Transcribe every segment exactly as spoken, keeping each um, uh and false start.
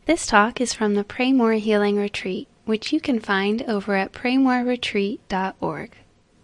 This talk is from the Pray More Healing Retreat, which you can find over at pray more retreat dot org.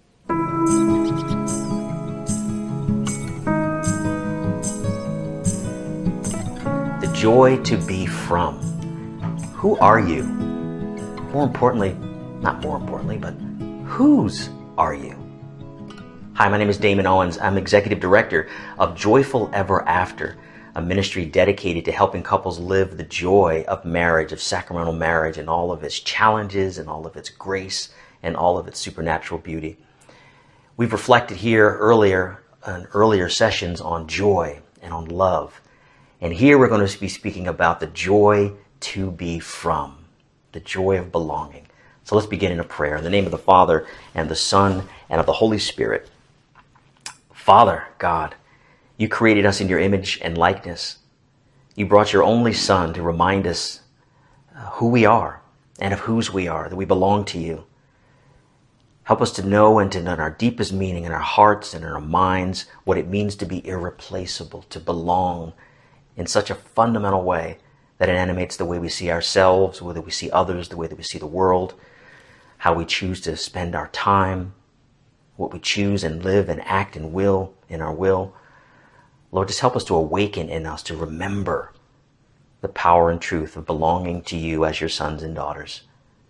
The joy to be from. Who are you? More importantly, not more importantly, but whose are you? Hi, my name is Damon Owens. I'm Executive Director of Joyful Ever After, a ministry dedicated to helping couples live the joy of marriage, of sacramental marriage, and all of its challenges and all of its grace and all of its supernatural beauty. We've reflected here earlier in earlier sessions on joy and on love. And here we're going to be speaking about the joy to be from, the joy of belonging. So let's begin in a prayer. In the name of the Father, and the Son, and of the Holy Spirit. Father, God, you created us in your image and likeness. You brought your only Son to remind us who we are and of whose we are, that we belong to you. Help us to know and to know in our deepest meaning in our hearts and in our minds what it means to be irreplaceable, to belong in such a fundamental way that it animates the way we see ourselves, the way that we see others, the way that we see the world, how we choose to spend our time, what we choose and live and act and will in our will. Lord, just help us to awaken in us, to remember the power and truth of belonging to you as your sons and daughters.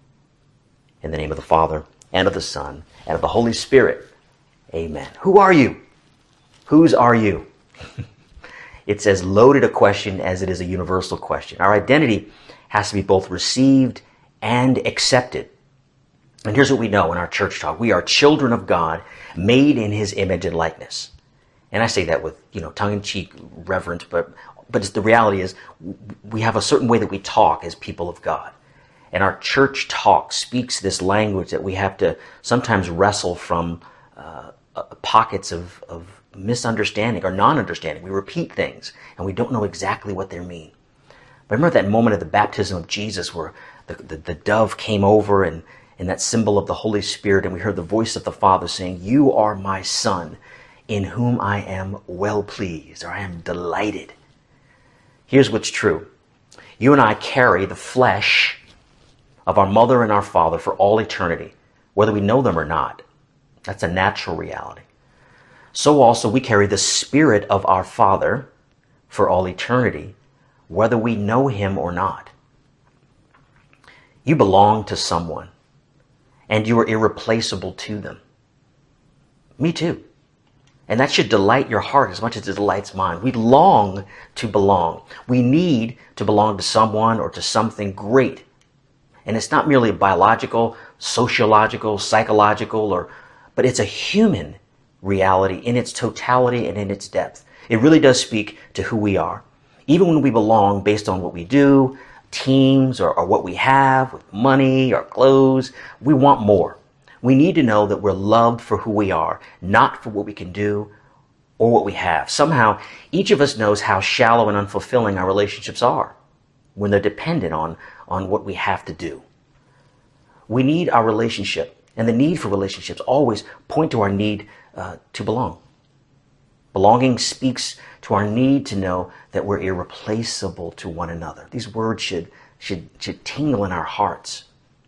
In the name of the Father, and of the Son, and of the Holy Spirit. Amen. Who are you? Whose are you? It's as loaded a question as it is a universal question. Our identity has to be both received and accepted. And here's what we know in our church talk. We are children of God, made in his image and likeness. And I say that with, you know, tongue-in-cheek reverence, but but it's, the reality is we have a certain way that we talk as people of God. And our church talk speaks this language that we have to sometimes wrestle from uh, uh, pockets of, of misunderstanding or non-understanding. We repeat things and we don't know exactly what they mean. But remember that moment of the baptism of Jesus where the, the, the dove came over and, and that symbol of the Holy Spirit, and we heard the voice of the Father saying, "You are my Son, in whom I am well pleased," or "I am delighted." Here's what's true. You and I carry the flesh of our mother and our father for all eternity, whether we know them or not. That's a natural reality. So also we carry the spirit of our Father for all eternity, whether we know him or not. You belong to someone, and you are irreplaceable to them. Me too. And that should delight your heart as much as it delights mine. We long to belong. We need to belong to someone or to something great. And it's not merely biological, sociological, psychological, or, but it's a human reality in its totality and in its depth. It really does speak to who we are. Even when we belong based on what we do, teams, or, or what we have, with money or clothes, we want more. We need to know that we're loved for who we are, not for what we can do or what we have. Somehow, each of us knows how shallow and unfulfilling our relationships are when they're dependent on, on what we have to do. We need our relationship, and the need for relationships always point to our need uh, to belong. Belonging speaks to our need to know that we're irreplaceable to one another. These words should, should, should tingle in our hearts.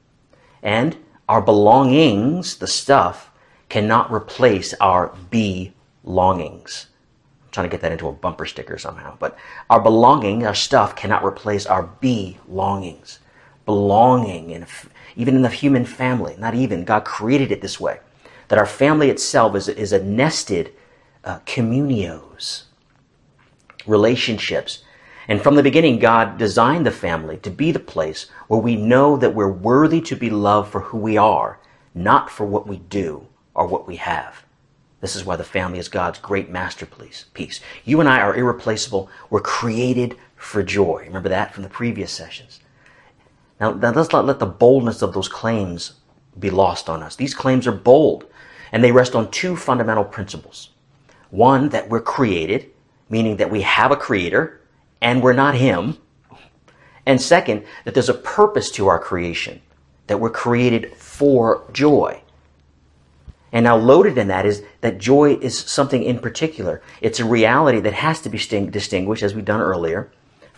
And our belongings, the stuff, cannot replace our belongings. I'm trying to get that into a bumper sticker somehow. But our belonging, our stuff, cannot replace our belongings. Belonging, in, even in the human family, not even, God created it this way. That our family itself is, is a nested uh, communios, relationships. And from the beginning, God designed the family to be the place where we know that we're worthy to be loved for who we are, not for what we do or what we have. This is why the family is God's great masterpiece. You and I are irreplaceable. We're created for joy. Remember that from the previous sessions. Now, now let's not let the boldness of those claims be lost on us. These claims are bold, and they rest on two fundamental principles. One, that we're created, meaning that we have a creator, and we're not him. And second, that there's a purpose to our creation, that we're created for joy. And now loaded in that is that joy is something in particular. It's a reality that has to be distinguished, as we've done earlier,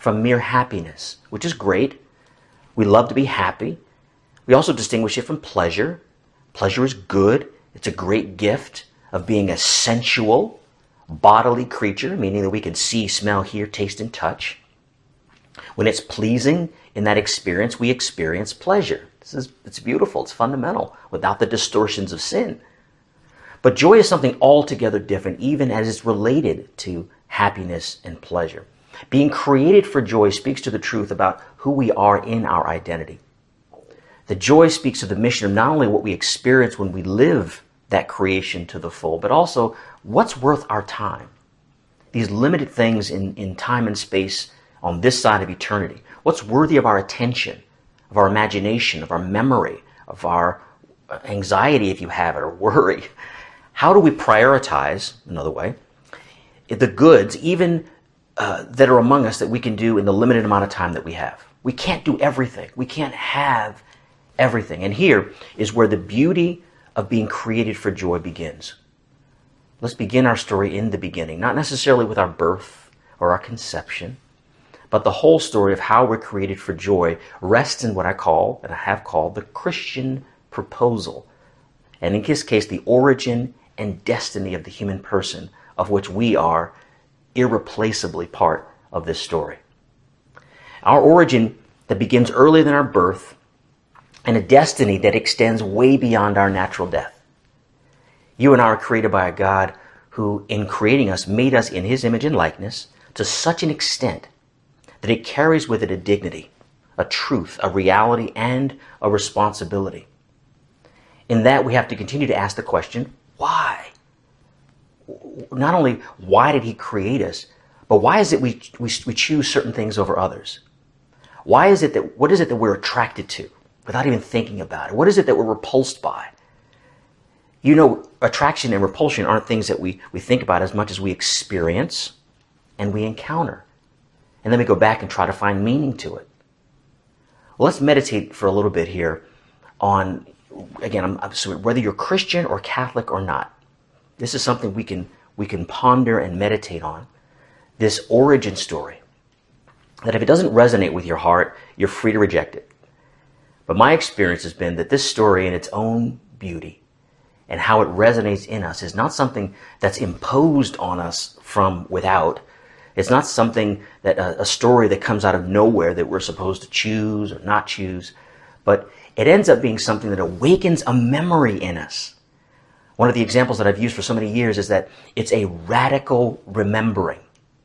from mere happiness, which is great. We love to be happy. We also distinguish it from pleasure. Pleasure is good. It's a great gift of being a sensual, bodily creature, meaning that we can see, smell, hear, taste, and touch. When it's pleasing in that experience, we experience pleasure. This is, it's beautiful. It's fundamental without the distortions of sin. But joy is something altogether different, even as it's related to happiness and pleasure. Being created for joy speaks to the truth about who we are in our identity. The joy speaks of the mission of not only what we experience when we live that creation to the full, but also what's worth our time. These limited things in, in time and space on this side of eternity. What's worthy of our attention, of our imagination, of our memory, of our anxiety, if you have it, or worry. How do we prioritize, another way, the goods, even uh, that are among us that we can do in the limited amount of time that we have? We can't do everything. We can't have everything. And here is where the beauty of being created for joy begins. Let's begin our story in the beginning, not necessarily with our birth or our conception, but the whole story of how we're created for joy rests in what I call, and I have called, the Christian proposal. And in this case, the origin and destiny of the human person, of which we are irreplaceably part of this story. Our origin that begins earlier than our birth, and a destiny that extends way beyond our natural death. You and I are created by a God who, in creating us, made us in His image and likeness to such an extent that it carries with it a dignity, a truth, a reality, and a responsibility. In that, we have to continue to ask the question, why? Not only why did He create us, but why is it we, we, we choose certain things over others? Why is it that, what is it that we're attracted to without even thinking about it? What is it that we're repulsed by? You know, attraction and repulsion aren't things that we, we think about as much as we experience and we encounter. And then we go back and try to find meaning to it. Well, let's meditate for a little bit here on, again, I'm, I'm, so whether you're Christian or Catholic or not, this is something we can, we can ponder and meditate on. This origin story, that if it doesn't resonate with your heart, you're free to reject it. But my experience has been that this story in its own beauty and how it resonates in us is not something that's imposed on us from without. It's not something that a, a story that comes out of nowhere that we're supposed to choose or not choose, but it ends up being something that awakens a memory in us. One of the examples that I've used for so many years is that it's a radical remembering.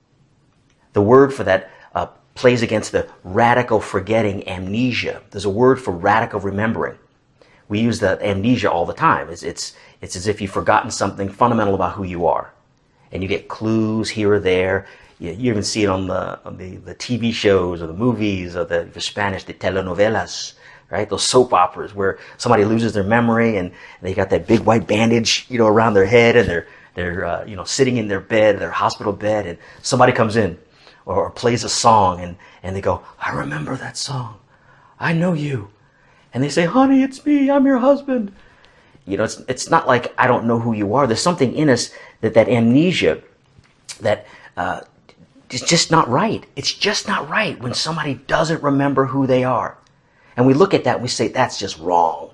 The word for that uh, plays against the radical forgetting, amnesia. There's a word for radical remembering. We use the amnesia all the time. It's, it's, it's as if you've forgotten something fundamental about who you are. And you get clues here or there. You, you even see it on the on the, the T V shows or the movies or the, the Spanish, the telenovelas, right? Those soap operas where somebody loses their memory and they got that big white bandage, you know, around their head, and they're they're uh, you know sitting in their bed, their hospital bed, and somebody comes in or, or plays a song, and and they go, "I remember that song. I know you," and they say, "Honey, it's me. I'm your husband." You know, it's it's not like I don't know who you are. There's something in us that that amnesia that. Uh, It's just not right. It's just not right when somebody doesn't remember who they are. And we look at that and we say, that's just wrong.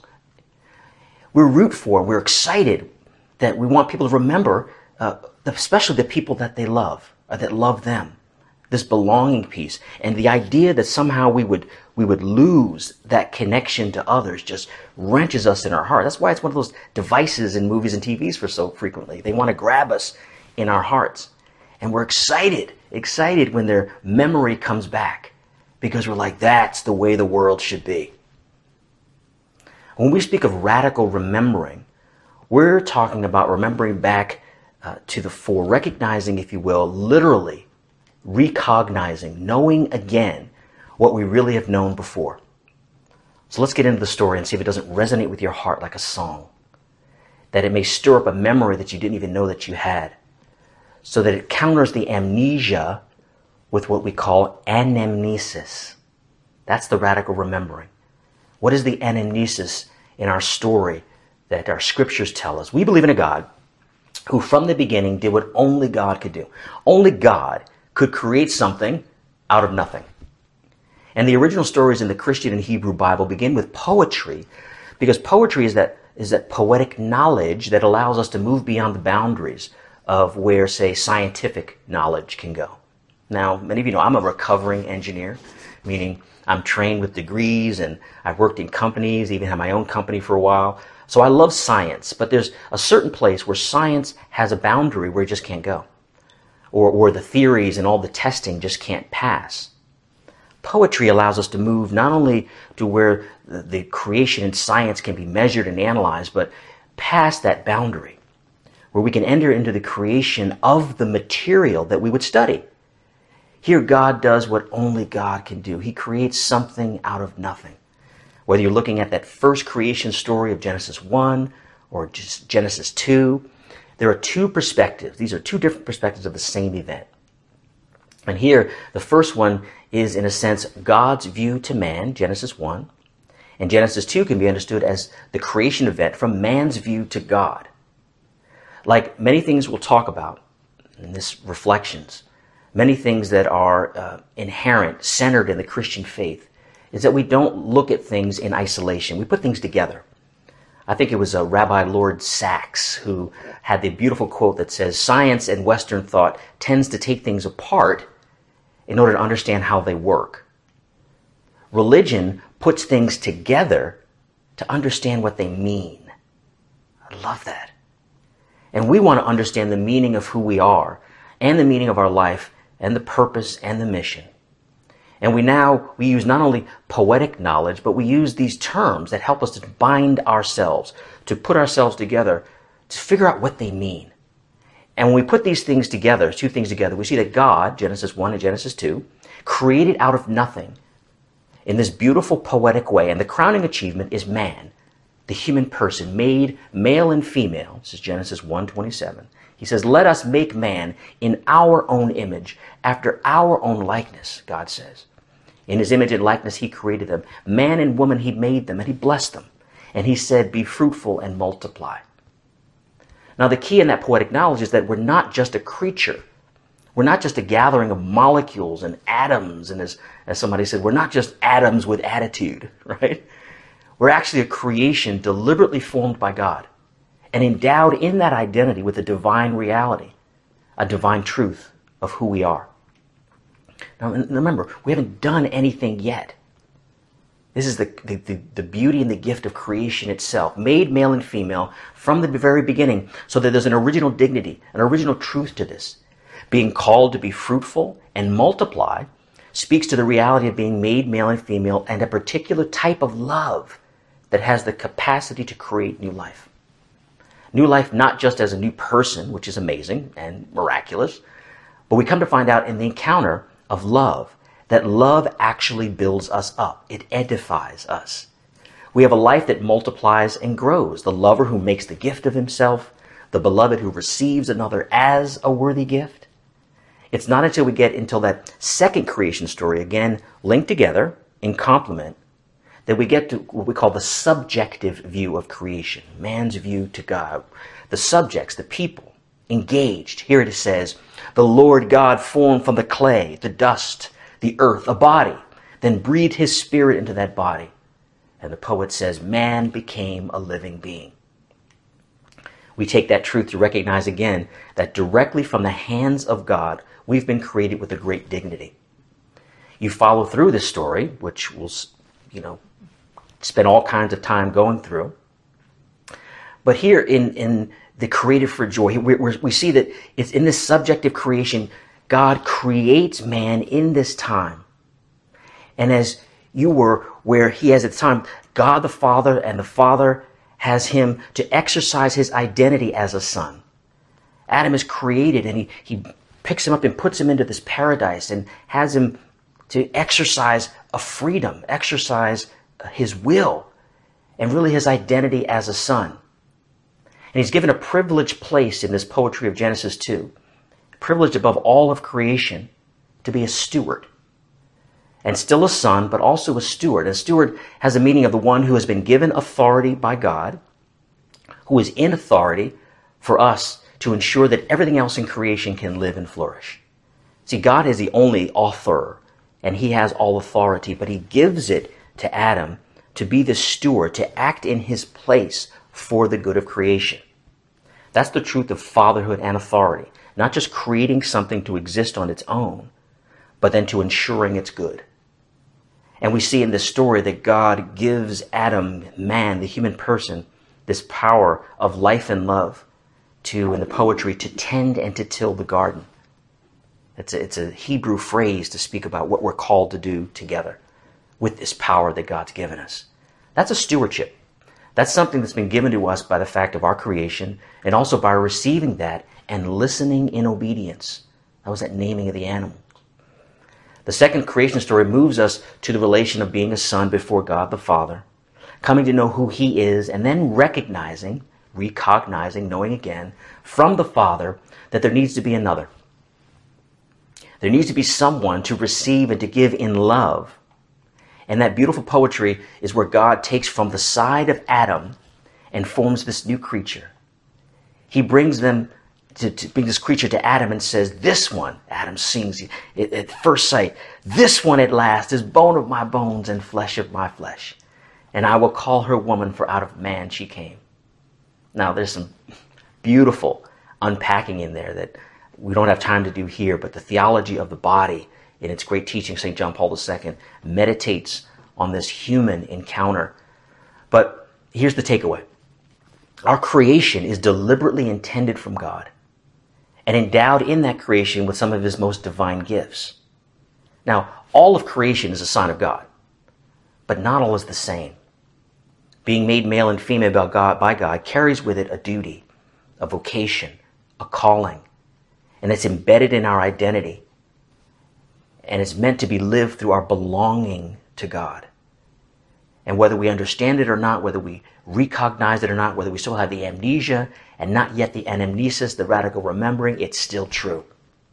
We're root for, we're excited that we want people to remember, uh, especially the people that they love, or that love them. This belonging piece. And the idea that somehow we would we would lose that connection to others just wrenches us in our heart. That's why it's one of those devices in movies and T Vs for so frequently. They want to grab us in our hearts. And we're excited, excited when their memory comes back, because we're like, that's the way the world should be. When we speak of radical remembering, we're talking about remembering back uh, to the fore, recognizing, if you will, literally recognizing, knowing again what we really have known before. So let's get into the story and see if it doesn't resonate with your heart like a song, that it may stir up a memory that you didn't even know that you had, so that it counters the amnesia with what we call anamnesis. That's the radical remembering. What is the anamnesis in our story that our scriptures tell us? We believe in a God who from the beginning did what only God could do. Only God could create something out of nothing. And the original stories in the Christian and Hebrew Bible begin with poetry, because poetry is that is that poetic knowledge that allows us to move beyond the boundaries of where, say, scientific knowledge can go. Now, many of you know I'm a recovering engineer, meaning I'm trained with degrees and I've worked in companies, even had my own company for a while. So I love science, but there's a certain place where science has a boundary where it just can't go, or, or the theories and all the testing just can't pass. Poetry allows us to move not only to where the, the creation in science can be measured and analyzed, but past that boundary, where we can enter into the creation of the material that we would study. Here, God does what only God can do. He creates something out of nothing. Whether you're looking at that first creation story of Genesis one or just Genesis two, there are two perspectives. These are two different perspectives of the same event. And here, the first one is, in a sense, God's view to man, Genesis one. And Genesis two can be understood as the creation event from man's view to God. Like many things we'll talk about in this Reflections, many things that are uh, inherent, centered in the Christian faith, is that we don't look at things in isolation. We put things together. I think it was uh, Rabbi Lord Sachs who had the beautiful quote that says, "Science and Western thought tends to take things apart in order to understand how they work. Religion puts things together to understand what they mean." I love that. And we want to understand the meaning of who we are and the meaning of our life and the purpose and the mission. And we now, we use not only poetic knowledge, but we use these terms that help us to bind ourselves, to put ourselves together, to figure out what they mean. And when we put these things together, two things together, we see that God, Genesis one and Genesis two, created out of nothing in this beautiful poetic way. And the crowning achievement is man, the human person, made male and female. This is Genesis one twenty-seven. He says, "Let us make man in our own image, after our own likeness," God says. In his image and likeness he created them. Man and woman he made them, and he blessed them. And he said, "Be fruitful and multiply." Now the key in that poetic knowledge is that we're not just a creature. We're not just a gathering of molecules and atoms, and as, as somebody said, we're not just atoms with attitude, right? We're actually a creation deliberately formed by God and endowed in that identity with a divine reality, a divine truth of who we are. Now remember, we haven't done anything yet. This is the, the, the, the beauty and the gift of creation itself, made male and female from the very beginning, so that there's an original dignity, an original truth to this. Being called to be fruitful and multiply speaks to the reality of being made male and female and a particular type of love that has the capacity to create new life. New life not just as a new person, which is amazing and miraculous, but we come to find out in the encounter of love that love actually builds us up. It edifies us. We have a life that multiplies and grows. The lover who makes the gift of himself, the beloved who receives another as a worthy gift. It's not until we get until that second creation story, again linked together in complement, that we get to what we call the subjective view of creation, man's view to God. The subjects, the people, engaged. Here it says, "The Lord God formed from the clay, the dust, the earth, a body, then breathed his spirit into that body." And the poet says, "Man became a living being." We take that truth to recognize again that directly from the hands of God, we've been created with a great dignity. You follow through this story, which we'll, you know, spend all kinds of time going through. But here in, in the created for joy, we, we see that it's in this subjective creation, God creates man in this time. And as you were where he has at the time, God the Father, and the Father has him to exercise his identity as a son. Adam is created and he, he picks him up and puts him into this paradise and has him to exercise a freedom, exercise his will, and really his identity as a son. And he's given a privileged place in this poetry of Genesis two, privileged above all of creation, to be a steward. And still a son, but also a steward. A steward has the meaning of the one who has been given authority by God, who is in authority for us to ensure that everything else in creation can live and flourish. See, God is the only author and he has all authority, but he gives it to Adam to be the steward, to act in his place for the good of creation. That's the truth of fatherhood and authority. Not just creating something to exist on its own, but then to ensuring it's good. And we see in this story that God gives Adam, man, the human person, this power of life and love to, in the poetry, to tend and to till the garden. It's a, it's a Hebrew phrase to speak about what we're called to do together with this power that God's given us. That's a stewardship. That's something that's been given to us by the fact of our creation, and also by receiving that and listening in obedience. That was that naming of the animal. The second creation story moves us to the relation of being a son before God the Father, coming to know who he is, and then recognizing, recognizing, knowing again from the Father that there needs to be another. There needs to be someone to receive and to give in love. And that beautiful poetry is where God takes from the side of Adam and forms this new creature. He brings them to, to bring this creature to Adam and says, this one, Adam sings at, at first sight, this one at last is bone of my bones and flesh of my flesh. And I will call her woman, for out of man she came. Now there's some beautiful unpacking in there that we don't have time to do here, but the theology of the body in its great teaching, Saint John Paul the Second, meditates on this human encounter. But here's the takeaway. Our creation is deliberately intended from God and endowed in that creation with some of his most divine gifts. Now, all of creation is a sign of God, but not all is the same. Being made male and female by God, by God carries with it a duty, a vocation, a calling, and it's embedded in our identity, and it's meant to be lived through our belonging to God. And whether we understand it or not, whether we recognize it or not, whether we still have the amnesia and not yet the anamnesis, the radical remembering, it's still true.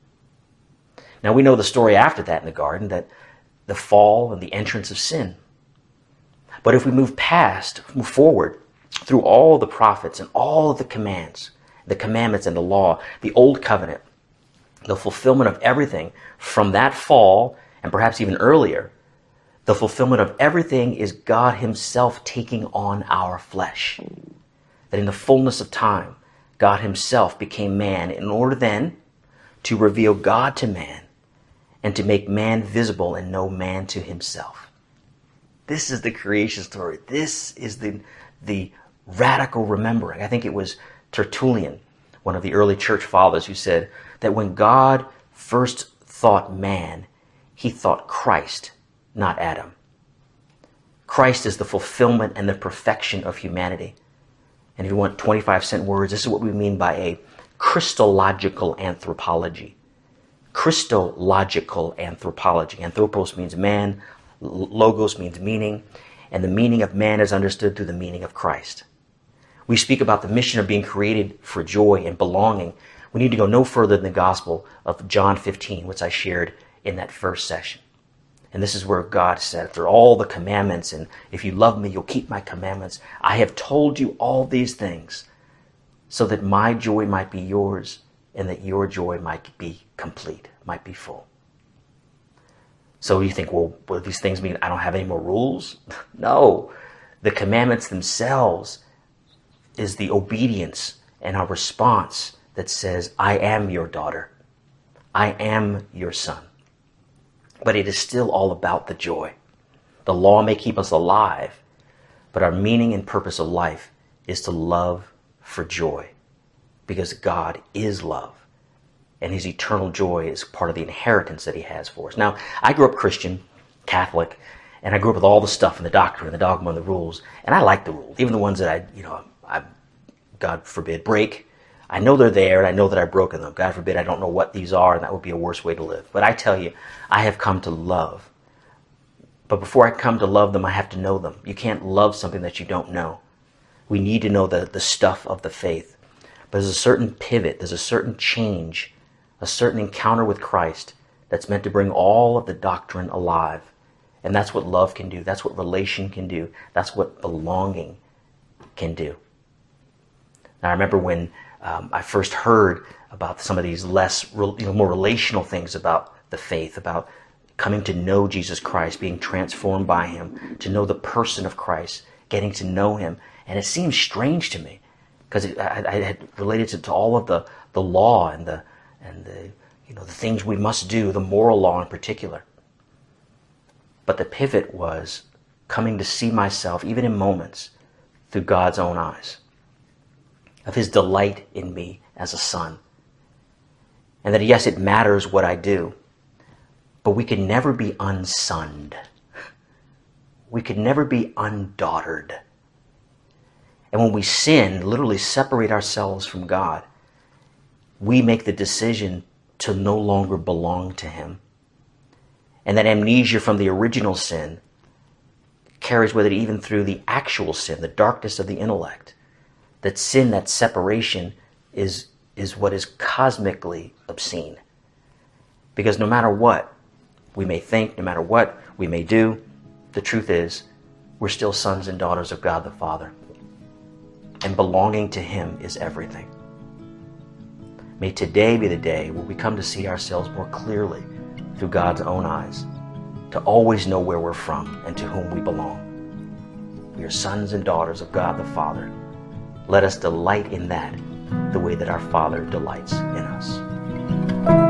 Now we know the story after that in the garden, that the fall and the entrance of sin. But if we move past, move forward through all the prophets and all of the commands, the commandments and the law, the old covenant, the fulfillment of everything from that fall, and perhaps even earlier, the fulfillment of everything is God himself taking on our flesh. That in the fullness of time, God himself became man in order then to reveal God to man and to make man visible and know man to himself. This is the creation story. This is the, the radical remembering. I think it was Tertullian, one of the early church fathers, who said that when God first thought man, he thought Christ, not Adam. Christ is the fulfillment and the perfection of humanity. And if you want twenty-five cent words, this is what we mean by a Christological anthropology. Christological anthropology. Anthropos means man, logos means meaning, and the meaning of man is understood through the meaning of Christ. We speak about the mission of being created for joy and belonging. We need to go no further than the Gospel of John fifteen, which I shared in that first session. And this is where God said, after all the commandments, and if you love me, you'll keep my commandments. I have told you all these things so that my joy might be yours and that your joy might be complete, might be full. So you think, well, what do these things mean? I don't have any more rules? No. The commandments themselves is the obedience and our response that says, I am your daughter. I am your son. But it is still all about the joy. The law may keep us alive, but our meaning and purpose of life is to love for joy, because God is love, and his eternal joy is part of the inheritance that he has for us. Now, I grew up Christian, Catholic, and I grew up with all the stuff and the doctrine and the dogma and the rules, and I like the rules, even the ones that I, you know, I, God forbid, break. I know they're there, and I know that I've broken them. God forbid I don't know what these are, and that would be a worse way to live. But I tell you, I have come to love. But before I come to love them, I have to know them. You can't love something that you don't know. We need to know the, the stuff of the faith. But there's a certain pivot, there's a certain change, a certain encounter with Christ that's meant to bring all of the doctrine alive. And that's what love can do. That's what relation can do. That's what belonging can do. Now, I remember when Um, I first heard about some of these less, you know, more relational things about the faith, about coming to know Jesus Christ, being transformed by him, to know the person of Christ, getting to know him. And it seemed strange to me because I, I had related to, to all of the, the law and the and the you know the things we must do, the moral law in particular. But the pivot was coming to see myself, even in moments, through God's own eyes, of his delight in me as a son. And that yes, it matters what I do, but we can never be unsunned. We could never be undaughtered. And when we sin, literally separate ourselves from God, we make the decision to no longer belong to him. And that amnesia from the original sin carries with it even through the actual sin, the darkness of the intellect. That sin, that separation, is, is what is cosmically obscene. Because no matter what we may think, no matter what we may do, the truth is, we're still sons and daughters of God the Father. And belonging to him is everything. May today be the day where we come to see ourselves more clearly through God's own eyes, to always know where we're from and to whom we belong. We are sons and daughters of God the Father. Let us delight in that the way that our Father delights in us.